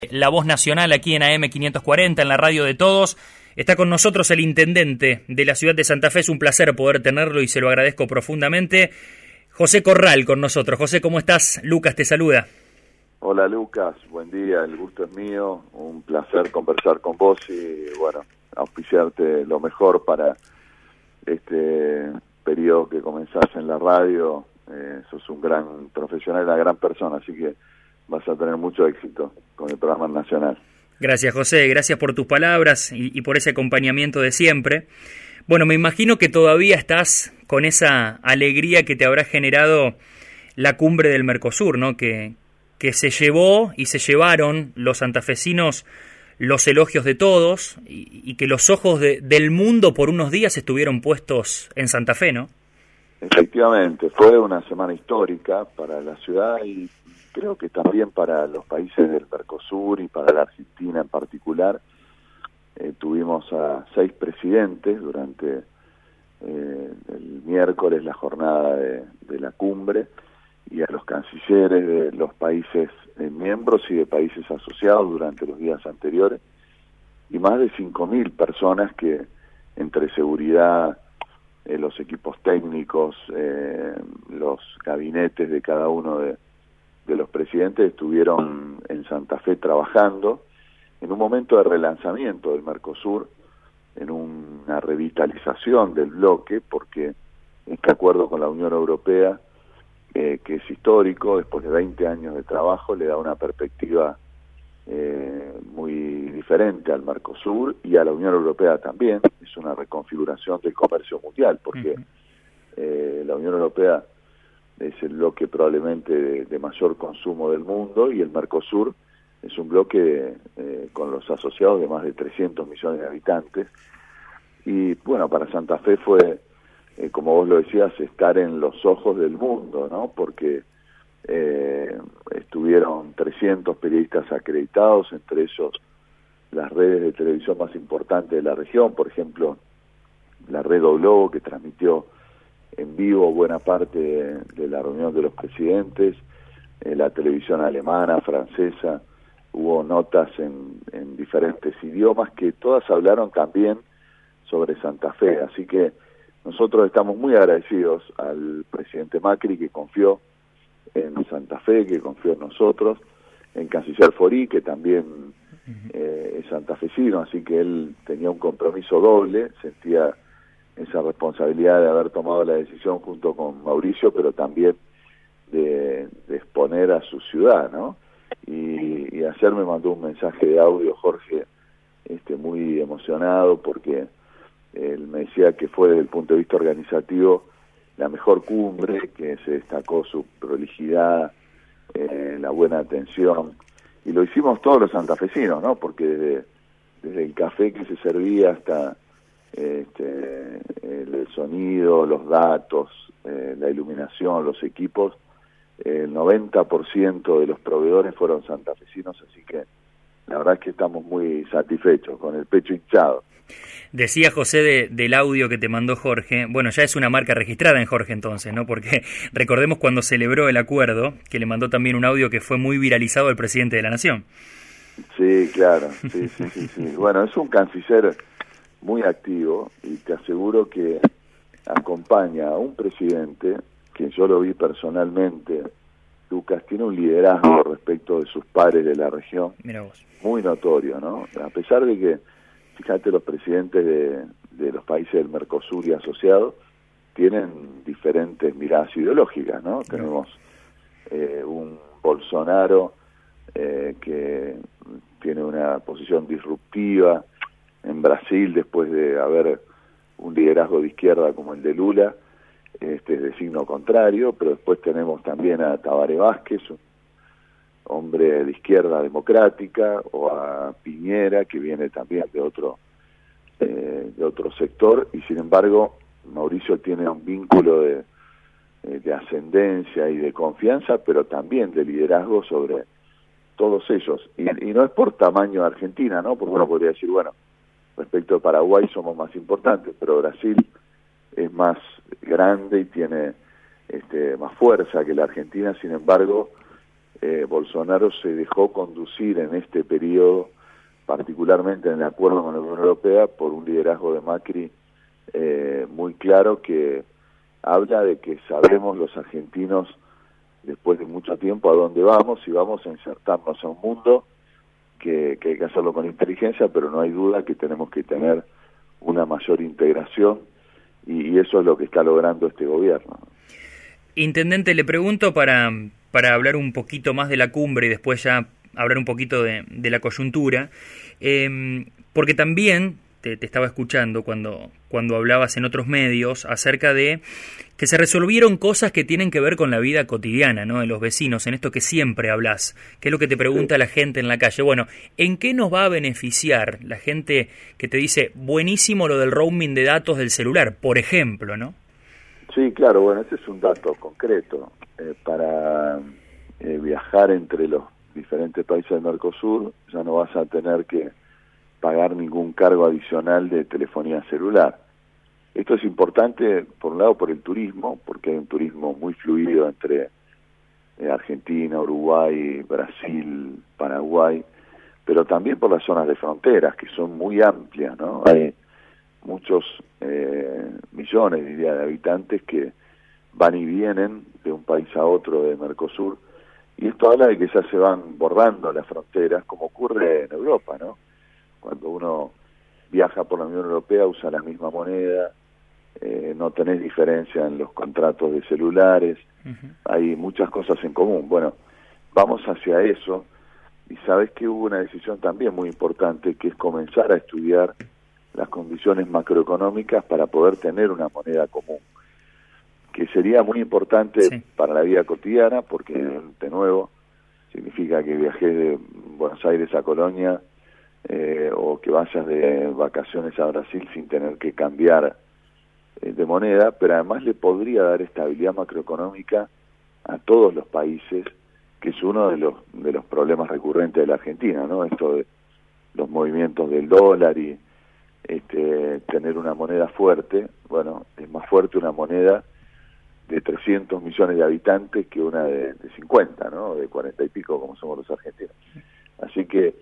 La Voz Nacional aquí en AM 540, en la radio de todos. Está con nosotros el intendente de la ciudad de Santa Fe. Es un placer poder tenerlo y se lo agradezco profundamente. José Corral con nosotros. José, ¿cómo estás? Lucas te saluda. Hola Lucas, buen día, el gusto es mío. Un placer conversar con vos y bueno, auspiciarte lo mejor para este periodo que comenzás en la radio. Sos un gran profesional, una gran persona, así que vas a tener mucho éxito con el programa nacional. Gracias, José, gracias por tus palabras y por ese acompañamiento de siempre. Bueno, me imagino que todavía estás con esa alegría que te habrá generado la cumbre del Mercosur, ¿no? Que se llevó y se llevaron los santafesinos los elogios de todos y que los ojos del mundo por unos días estuvieron puestos en Santa Fe, ¿no? Efectivamente, fue una semana histórica para la ciudad y creo que también para los países del Mercosur y para la Argentina en particular. Tuvimos a 6 presidentes durante el miércoles, la jornada de la cumbre, y a los cancilleres de los países miembros y de países asociados durante los días anteriores, y más de 5.000 personas que entre seguridad, los equipos técnicos, los gabinetes de cada uno de los presidentes estuvieron en Santa Fe trabajando en un momento de relanzamiento del Mercosur, en una revitalización del bloque, porque este acuerdo con la Unión Europea, que es histórico, después de 20 años de trabajo, le da una perspectiva muy diferente al Mercosur y a la Unión Europea también. Es una reconfiguración del comercio mundial, porque la Unión Europea es el bloque probablemente de mayor consumo del mundo, y el Mercosur es un bloque con los asociados de más de 300 millones de habitantes. Y bueno, para Santa Fe fue, como vos lo decías, estar en los ojos del mundo, ¿no? Porque estuvieron 300 periodistas acreditados, entre ellos las redes de televisión más importantes de la región, por ejemplo, la red O Globo, que transmitió en vivo buena parte de la reunión de los presidentes, la televisión alemana, francesa, hubo notas en diferentes idiomas que todas hablaron también sobre Santa Fe, así que nosotros estamos muy agradecidos al presidente Macri, que confió en Santa Fe, que confió en nosotros, en canciller Forí, que también es santafesino, así que él tenía un compromiso doble, sentía esa responsabilidad de haber tomado la decisión junto con Mauricio, pero también de exponer a su ciudad, ¿no? Y ayer me mandó un mensaje de audio, Jorge, muy emocionado, porque él me decía que fue desde el punto de vista organizativo la mejor cumbre, que se destacó su prolijidad, la buena atención, y lo hicimos todos los santafesinos, ¿no? Porque desde el café que se servía hasta el sonido, los datos, la iluminación, los equipos, el 90% de los proveedores fueron santafesinos, así que la verdad es que estamos muy satisfechos, con el pecho hinchado. Decía José del audio que te mandó Jorge, bueno, ya es una marca registrada en Jorge entonces, ¿no? Porque recordemos cuando celebró el acuerdo, que le mandó también un audio que fue muy viralizado al presidente de la Nación. Sí, claro, sí. Bueno, es un canciller muy activo y te aseguro que acompaña a un presidente que yo lo vi personalmente. Lucas tiene un liderazgo respecto de sus pares de la región. Mira vos. Muy notorio, ¿no? A pesar de que, fíjate, los presidentes de los países del Mercosur y asociados tienen diferentes miradas ideológicas, ¿no? Tenemos un Bolsonaro que tiene una posición disruptiva. En Brasil, después de haber un liderazgo de izquierda como el de Lula, es de signo contrario, pero después tenemos también a Tabaré Vázquez, un hombre de izquierda democrática, o a Piñera, que viene también de otro sector, y sin embargo Mauricio tiene un vínculo de ascendencia y de confianza, pero también de liderazgo sobre todos ellos, y no es por tamaño de Argentina, ¿no? Porque uno podría decir, bueno, respecto de Paraguay somos más importantes, pero Brasil es más grande y tiene más fuerza que la Argentina. Sin embargo, Bolsonaro se dejó conducir en este periodo, particularmente en el acuerdo con la Unión Europea, por un liderazgo de Macri muy claro, que habla de que sabemos los argentinos, después de mucho tiempo, a dónde vamos, y vamos a insertarnos en un mundo que hay que hacerlo con inteligencia, pero no hay duda que tenemos que tener una mayor integración, y eso es lo que está logrando este gobierno. Intendente, le pregunto para hablar un poquito más de la cumbre y después ya hablar un poquito de la coyuntura, porque también te estaba escuchando cuando hablabas en otros medios acerca de que se resolvieron cosas que tienen que ver con la vida cotidiana, ¿no?, de los vecinos, en esto que siempre hablas, que es lo que te pregunta la gente en la calle. Bueno, ¿en qué nos va a beneficiar la gente que te dice, buenísimo lo del roaming de datos del celular, por ejemplo, ¿no? Sí, claro, bueno, ese es un dato concreto. Para viajar entre los diferentes países del Mercosur, ya no vas a tener que pagar ningún cargo adicional de telefonía celular. Esto es importante, por un lado, por el turismo, porque hay un turismo muy fluido entre Argentina, Uruguay, Brasil, Paraguay, pero también por las zonas de fronteras, que son muy amplias, ¿no? Hay muchos millones, diría, de habitantes que van y vienen de un país a otro de Mercosur, y esto habla de que ya se van borrando las fronteras, como ocurre en Europa, ¿no? Cuando uno viaja por la Unión Europea usa la misma moneda, no tenés diferencia en los contratos de celulares, hay muchas cosas en común. Bueno, vamos hacia eso, y sabes que hubo una decisión también muy importante, que es comenzar a estudiar las condiciones macroeconómicas para poder tener una moneda común, que sería muy importante para la vida cotidiana, porque de nuevo significa que viajes de Buenos Aires a Colonia, o que vayas de vacaciones a Brasil sin tener que cambiar de moneda, pero además le podría dar estabilidad macroeconómica a todos los países, que es uno de los problemas recurrentes de la Argentina, ¿no? Esto de los movimientos del dólar y tener una moneda fuerte. Bueno, es más fuerte una moneda de 300 millones de habitantes que una de 50, ¿no? De 40 y pico, como somos los argentinos. Así que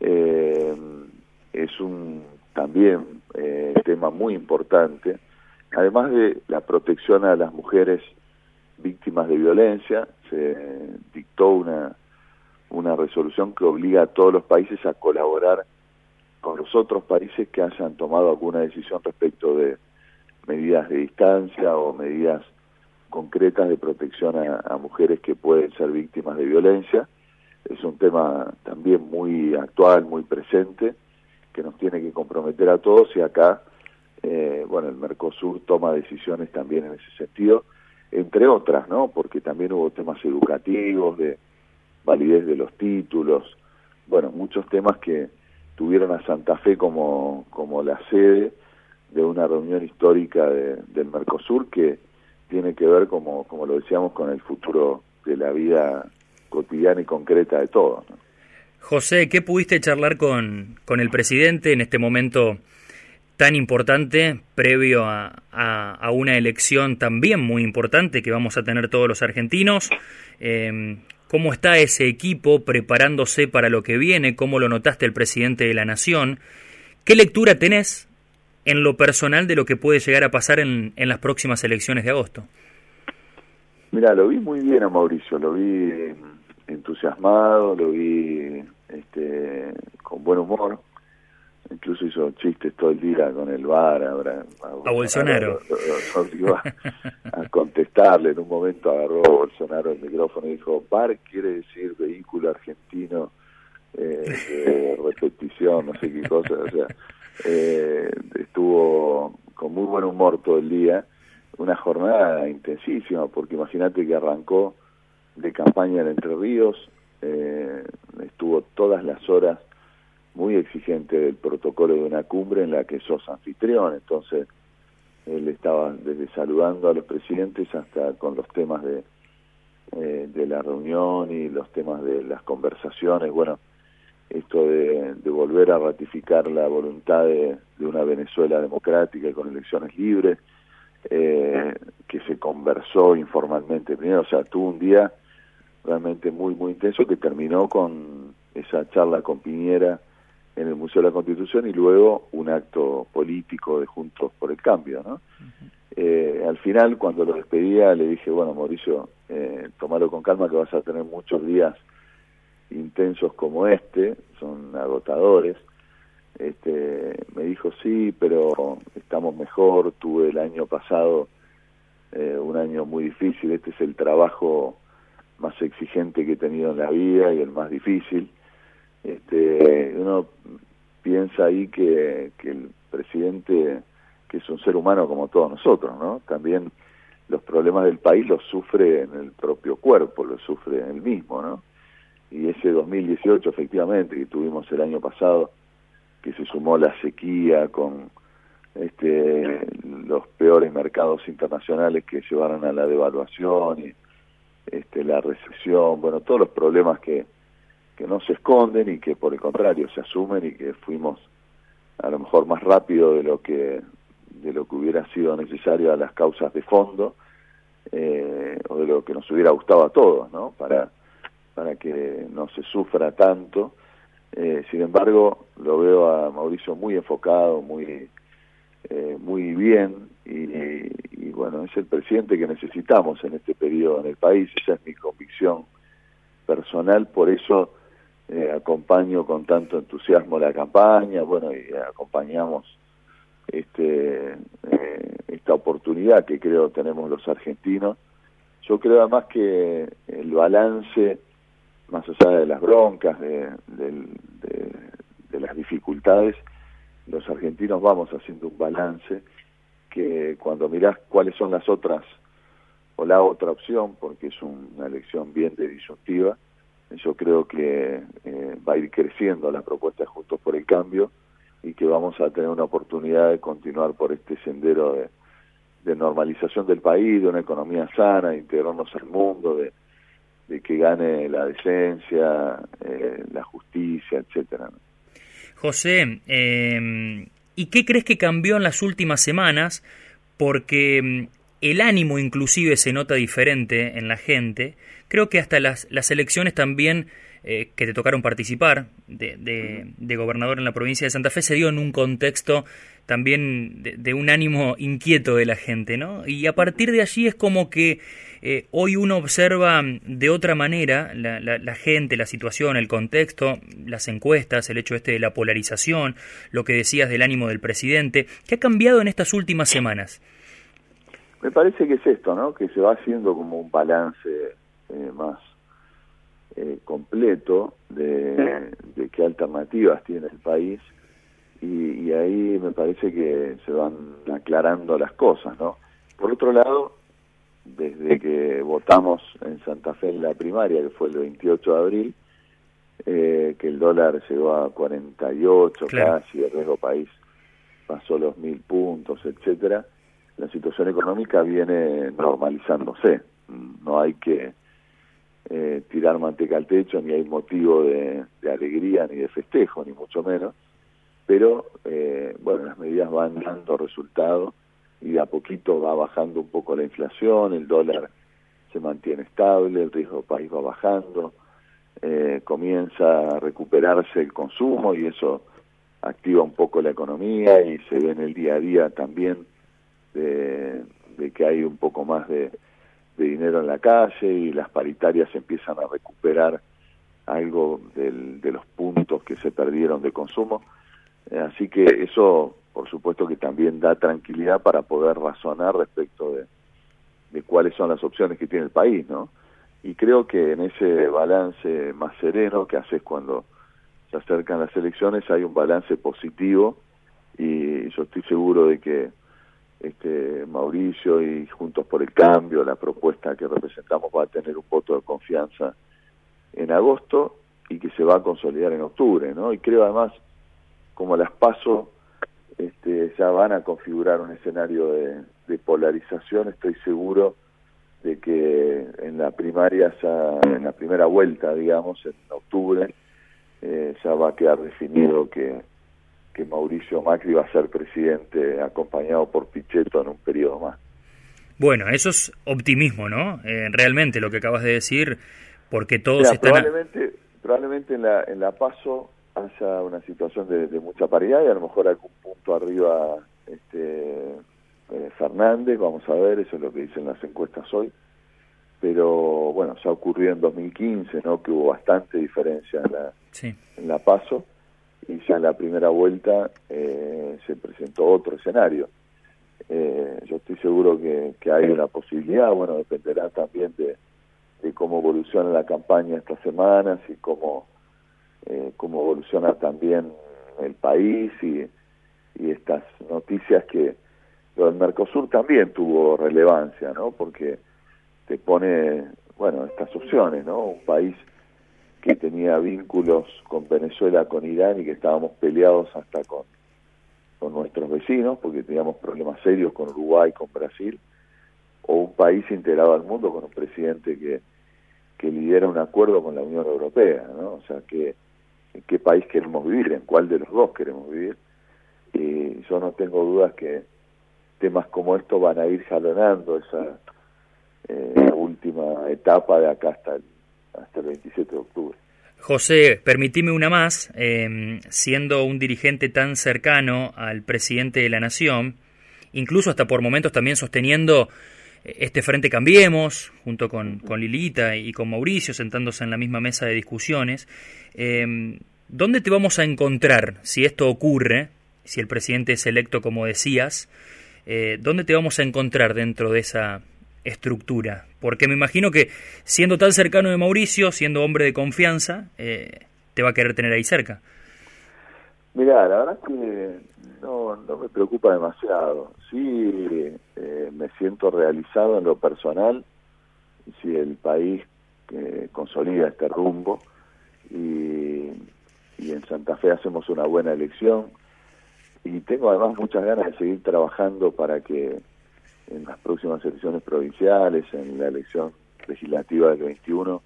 es un también tema muy importante, además de la protección a las mujeres víctimas de violencia. Se dictó una resolución que obliga a todos los países a colaborar con los otros países que hayan tomado alguna decisión respecto de medidas de distancia o medidas concretas de protección a mujeres que pueden ser víctimas de violencia. Es un tema también muy actual, muy presente, que nos tiene que comprometer a todos, y acá, bueno, el Mercosur toma decisiones también en ese sentido, entre otras, ¿no? Porque también hubo temas educativos, de validez de los títulos, bueno, muchos temas que tuvieron a Santa Fe como la sede de una reunión histórica del Mercosur, que tiene que ver, como lo decíamos, con el futuro de la vida cotidiana y concreta de todos, ¿no? José, ¿qué pudiste charlar con el presidente en este momento tan importante, previo a una elección también muy importante que vamos a tener todos los argentinos? ¿Cómo está ese equipo preparándose para lo que viene? ¿Cómo lo notaste el presidente de la Nación? ¿Qué lectura tenés en lo personal de lo que puede llegar a pasar en las próximas elecciones de agosto? Mira, lo vi muy bien a Mauricio, lo vi entusiasmado, lo vi con buen humor, incluso hizo chistes todo el día con el VAR, a Bolsonaro. Iba a contestarle, en un momento agarró Bolsonaro el micrófono y dijo, VAR quiere decir vehículo argentino de repetición, no sé qué cosa, o sea, estuvo con muy buen humor todo el día, una jornada intensísima, porque imagínate que arrancó de campaña en Entre Ríos, estuvo todas las horas muy exigente del protocolo de una cumbre en la que sos anfitrión, entonces él estaba desde saludando a los presidentes hasta con los temas de la reunión y los temas de las conversaciones. Bueno, esto de volver a ratificar la voluntad de una Venezuela democrática y con elecciones libres, que se conversó informalmente primero, o sea, tuvo un día realmente muy, muy intenso, que terminó con esa charla con Piñera en el Museo de la Constitución y luego un acto político de Juntos por el Cambio, ¿no? Al final, cuando lo despedía, le dije, bueno, Mauricio, tomalo con calma que vas a tener muchos días intensos como este, son agotadores. Me dijo, sí, pero estamos mejor, tuve el año pasado un año muy difícil, este es el trabajo más exigente que he tenido en la vida y el más difícil. Uno piensa ahí que el presidente, que es un ser humano como todos nosotros, ¿no? También los problemas del país los sufre en el propio cuerpo, los sufre en él mismo, ¿no? Y ese 2018, efectivamente, que tuvimos el año pasado, que se sumó la sequía con los peores mercados internacionales que llevaron a la devaluación y la recesión, bueno, todos los problemas que no se esconden y que por el contrario se asumen, y que fuimos a lo mejor más rápido de lo que hubiera sido necesario a las causas de fondo, o de lo que nos hubiera gustado a todos, ¿no? Para que no se sufra tanto. Sin embargo, lo veo a Mauricio muy enfocado, muy bien, y bueno, es el presidente que necesitamos en este periodo en el país. Esa es mi convicción personal, por eso acompaño con tanto entusiasmo la campaña, bueno, y acompañamos esta oportunidad que creo tenemos los argentinos. Yo creo además que el balance, más allá de las broncas, de las dificultades, los argentinos vamos haciendo un balance que cuando mirás cuáles son las otras, o la otra opción, porque es una elección bien de disyuntiva, yo creo que va a ir creciendo la propuesta de Juntos por el Cambio, y que vamos a tener una oportunidad de continuar por este sendero de normalización del país, de una economía sana, de integrarnos al mundo, de que gane la decencia, la justicia, etcétera. José, ¿y qué crees que cambió en las últimas semanas? Porque el ánimo inclusive se nota diferente en la gente. Creo que hasta las elecciones también que te tocaron participar de gobernador en la provincia de Santa Fe se dio en un contexto también de un ánimo inquieto de la gente, ¿no? Y a partir de allí es como que hoy uno observa de otra manera la gente, la situación, el contexto, las encuestas, el hecho de la polarización, lo que decías del ánimo del presidente. ¿Qué ha cambiado en estas últimas semanas? Me parece que es esto, ¿no? Que se va haciendo como un balance más completo de qué alternativas tiene el país, y ahí me parece que se van aclarando las cosas, ¿no? Por otro lado, desde que votamos en Santa Fe en la primaria, que fue el 28 de abril, que el dólar llegó a 48, claro, casi, el riesgo país pasó los 1000 puntos, etcétera, la situación económica viene normalizándose. No hay que tirar manteca al techo, ni hay motivo de alegría ni de festejo, ni mucho menos, pero bueno, las medidas van dando resultado y de a poquito va bajando un poco la inflación, el dólar se mantiene estable, el riesgo país va bajando, comienza a recuperarse el consumo y eso activa un poco la economía, y se ve en el día a día también de que hay un poco más de dinero en la calle, y las paritarias empiezan a recuperar algo de los puntos que se perdieron de consumo. Así que eso, por supuesto, que también da tranquilidad para poder razonar respecto de cuáles son las opciones que tiene el país, ¿no? Y creo que en ese balance más sereno que haces cuando se acercan las elecciones hay un balance positivo, y yo estoy seguro de que Mauricio y Juntos por el Cambio, la propuesta que representamos, va a tener un voto de confianza en agosto y que se va a consolidar en octubre, ¿no? Y creo además, como las PASO ya van a configurar un escenario de polarización, estoy seguro de que en la primaria, en la primera vuelta, digamos, en octubre, ya va a quedar definido que Mauricio Macri va a ser presidente acompañado por Pichetto en un periodo más. Bueno, eso es optimismo, ¿no? Realmente lo que acabas de decir, porque todos están... Probablemente en la PASO haya una situación de mucha paridad y a lo mejor algún punto arriba Fernández, vamos a ver, eso es lo que dicen las encuestas hoy, pero bueno, ya ocurrió en 2015, ¿no? Que hubo bastante diferencia en la PASO, y ya en la primera vuelta se presentó otro escenario. Yo estoy seguro que hay una posibilidad, bueno, dependerá también de cómo evoluciona la campaña estas semanas y cómo evoluciona también el país y estas noticias que lo del Mercosur también tuvo relevancia, ¿no? Porque te pone, bueno, estas opciones, ¿no? Un país que tenía vínculos con Venezuela, con Irán y que estábamos peleados hasta con nuestros vecinos porque teníamos problemas serios con Uruguay, con Brasil, o un país integrado al mundo con un presidente que lidera un acuerdo con la Unión Europea, ¿no? O sea, ¿en qué país queremos vivir? ¿En cuál de los dos queremos vivir? Y yo no tengo dudas que temas como estos van a ir jalonando esa última etapa de acá hasta el 27 de octubre. José, permitime una más, siendo un dirigente tan cercano al presidente de la Nación, incluso hasta por momentos también sosteniendo este Frente Cambiemos, junto con Lilita y con Mauricio, sentándose en la misma mesa de discusiones, ¿dónde te vamos a encontrar si esto ocurre, si el presidente es electo como decías? ¿Dónde te vamos a encontrar dentro de esa estructura? Porque me imagino que siendo tan cercano de Mauricio, siendo hombre de confianza, te va a querer tener ahí cerca. Mirá, la verdad es que no me preocupa demasiado. Sí, me siento realizado en lo personal si el país consolida este rumbo y en Santa Fe hacemos una buena elección, y tengo además muchas ganas de seguir trabajando para que en las próximas elecciones provinciales, en la elección legislativa del 21,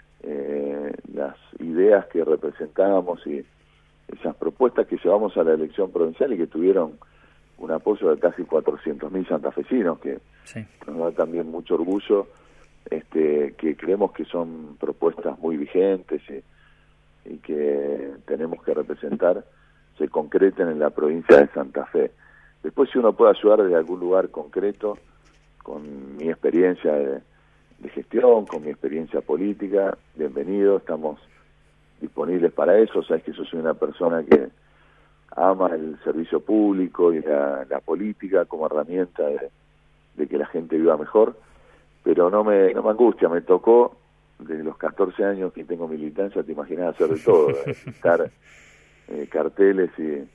las ideas que representábamos y esas propuestas que llevamos a la elección provincial y que tuvieron un apoyo de casi 400.000 santafesinos, que sí, nos da también mucho orgullo, que creemos que son propuestas muy vigentes y que tenemos que representar, se concreten en la provincia de Santa Fe. Después, si uno puede ayudar desde algún lugar concreto, con mi experiencia de gestión, con mi experiencia política, bienvenido, estamos disponibles para eso. Sabes que yo soy una persona que ama el servicio público y la política como herramienta de que la gente viva mejor, pero no me angustia. Me tocó, desde los 14 años que tengo militancia, te imaginas hacer de todo, pintar carteles y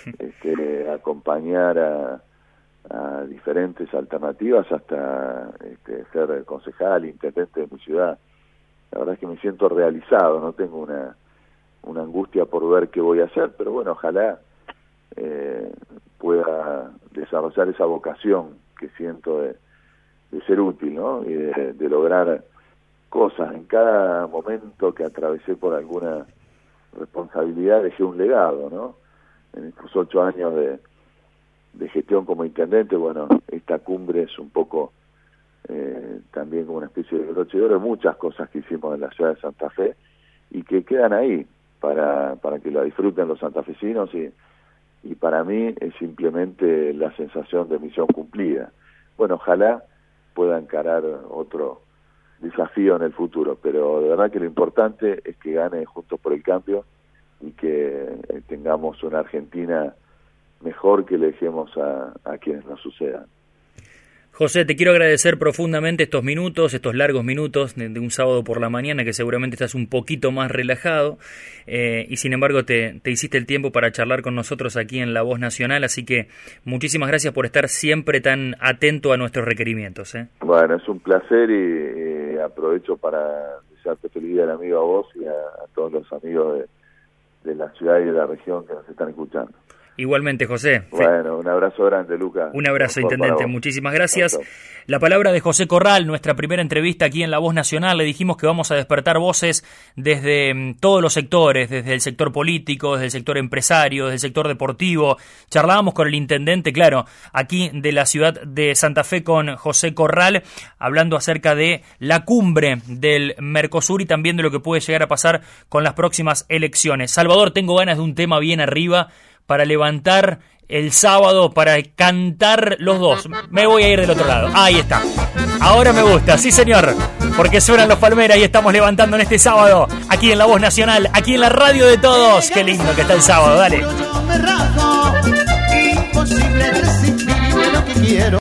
acompañar a diferentes alternativas hasta ser concejal, intendente de mi ciudad. La verdad es que me siento realizado, no tengo una angustia por ver qué voy a hacer, pero bueno, ojalá pueda desarrollar esa vocación que siento de ser útil, ¿no? Y de lograr cosas. En cada momento que atravesé por alguna responsabilidad dejé un legado, ¿no? En estos 8 años de gestión como intendente, bueno, esta cumbre es un poco también como una especie de broche de oro, muchas cosas que hicimos en la ciudad de Santa Fe y que quedan ahí para que la disfruten los santafesinos, y para mí es simplemente la sensación de misión cumplida. Bueno, ojalá pueda encarar otro desafío en el futuro, pero de verdad que lo importante es que gane Juntos por el Cambio y que tengamos una Argentina mejor que le dejemos a quienes nos sucedan. José, te quiero agradecer profundamente estos minutos, estos largos minutos de un sábado por la mañana, que seguramente estás un poquito más relajado, y sin embargo te hiciste el tiempo para charlar con nosotros aquí en La Voz Nacional, así que muchísimas gracias por estar siempre tan atento a nuestros requerimientos. Bueno, es un placer y aprovecho para desearte feliz día del amigo a vos y a todos los amigos de la ciudad y de la región que nos están escuchando. Igualmente, José. Bueno, un abrazo grande, Lucas. Un abrazo, intendente. Muchísimas gracias. La palabra de José Corral, nuestra primera entrevista aquí en La Voz Nacional. Le dijimos que vamos a despertar voces desde todos los sectores, desde el sector político, desde el sector empresario, desde el sector deportivo. Charlábamos con el intendente, claro, aquí de la ciudad de Santa Fe, con José Corral, hablando acerca de la cumbre del Mercosur y también de lo que puede llegar a pasar con las próximas elecciones. Salvador, tengo ganas de un tema bien arriba para levantar el sábado, para cantar los dos. Me voy a ir del otro lado. Ahí está. Ahora me gusta, sí señor, porque suenan los Palmeras y estamos levantando en este sábado, aquí en La Voz Nacional, aquí en la radio de todos. Qué lindo que está el sábado, dale.